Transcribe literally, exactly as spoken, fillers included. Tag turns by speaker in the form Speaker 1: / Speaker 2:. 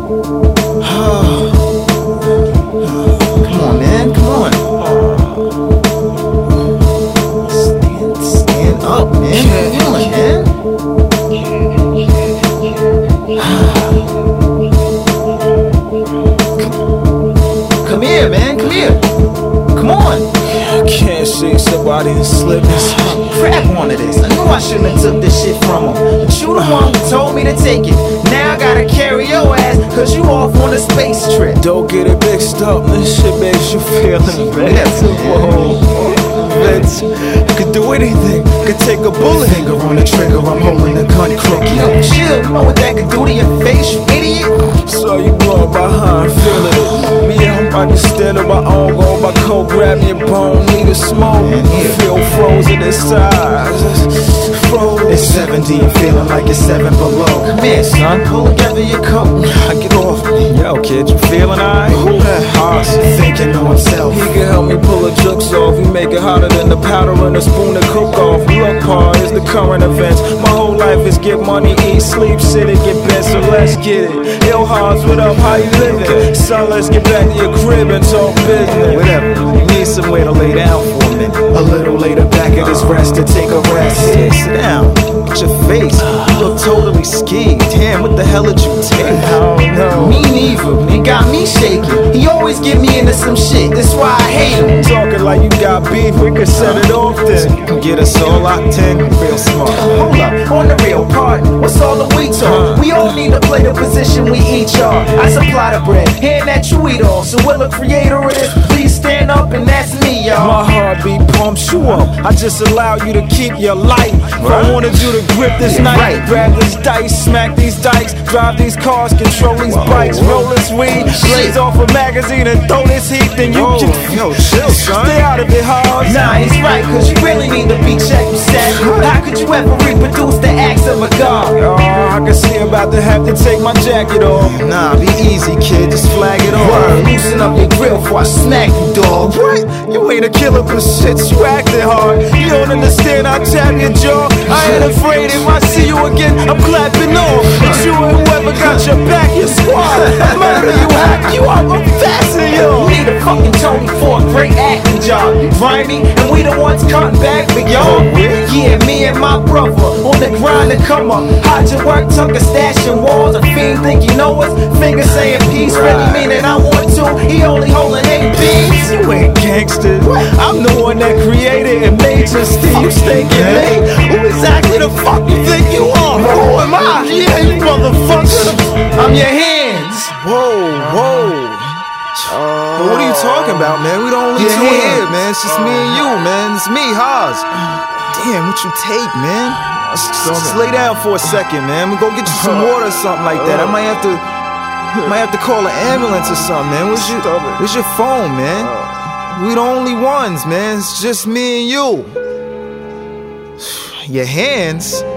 Speaker 1: Come on, man, come on. Stand, stand up, man. Come on, man. Come here, man, come here. Come on.
Speaker 2: I can't see somebody in slippers.
Speaker 1: Crap onto this. I knew I shouldn't have took this shit from him, but you the one who told me to take it. Now I gotta carry your ass, cause you off on a space trip.
Speaker 2: Don't get it mixed up, this shit makes you feel invincible. Vince, I could do anything, could take a bullet.
Speaker 1: Finger on the trigger, I'm holding the gun crooked. Yo, chill, you know what that could do to your face, you idiot?
Speaker 2: So you blowing behind, feeling it. Me, I'm about to stand on my own, go my coat, grab your bone, need a smoke. Feel frozen inside. Frozen.
Speaker 1: It's seventy and feeling like it's seven below. Come here, son, pull together your coat.
Speaker 2: I get off me. Yo, kid, you feeling alright?
Speaker 1: Who that Haas thinking to himself?
Speaker 2: He can help me pull the jokes off. He make it hotter than the powder in a spoon to cook off. Look, Pa, is the current events. My whole life is get money, eat, sleep, sit and get bent, so let's get it. Yo, Haas, what up? How you living? Son, let's get back to your crib and talk business.
Speaker 1: Whatever, you need somewhere to lay down for a minute. A little later, back at his rest to take a rest. Yeah, sit down, look at your face. You look totally ski. Damn, what the hell did you take?
Speaker 2: I don't know.
Speaker 1: Me neither, it got me shaking. He always get me into some shit, that's why I hate him.
Speaker 2: Talking like you got beef, we can set it off then.
Speaker 1: You can get us all locked in, real smart. Hold up, on the real part, what's all the we talk? We all need to play the position we each are. I supply the bread, hand that you eat off. So will the creator of this please stand up, and that's me, y'all.
Speaker 2: My heartbeat pumps you up. I just allow you to keep your light. If I wanted you to grip this
Speaker 1: Yeah,
Speaker 2: night,
Speaker 1: right.
Speaker 2: grab this dice, smack these dikes, drive these cars, control these bikes, roll this weed, blaze off a magazine and throw this heat, then you
Speaker 1: Yo,
Speaker 2: can
Speaker 1: yo, chill, son.
Speaker 2: stay out of it, Hobbs.
Speaker 1: Nah, he's right, cause you really need to be checked and set. How could you ever reproduce the acts of a god?
Speaker 2: Oh, I can see I'm about to have to take my jacket off.
Speaker 1: Nah, be easy, kid, just flag it off. Word, loosen up your grill before I smack you, dog.
Speaker 2: What? You ain't a killer for shit, you acting hard. You don't understand, I tap your jaw. I ain't afraid if I see you again, I'm clapping off. It's you and whoever got your back, your squad. Murder you, hack you up, I'm faster, yo.
Speaker 1: You need a fucking Tony for a great acting job. You grimy, and we the ones cutting back for y'all. Yeah, me and my brother on the grind to come up. Hide your work, tuck a stash in walls. A fiend think you know us. Finger saying peace, really meaning I want to. He only holding eight beats.
Speaker 2: You ain't gangster. I'm the one that created and made your Steve stinking me. Who exactly the fuck you think you are? Who am I? Yeah, you motherfucker.
Speaker 1: I'm your hands.
Speaker 2: Whoa, whoa. But what are you talking about, man? We the only
Speaker 1: Yeah,
Speaker 2: two
Speaker 1: yeah.
Speaker 2: here, man. It's just me and you, man. It's me, Haas. Damn, what you take, man? Just, just lay down for a second, man. We go get you some water or something like that. I might have to, might have to call an ambulance or something, man. Where's your, where's your phone, man? We the only ones, man. It's just me and you. Your hands?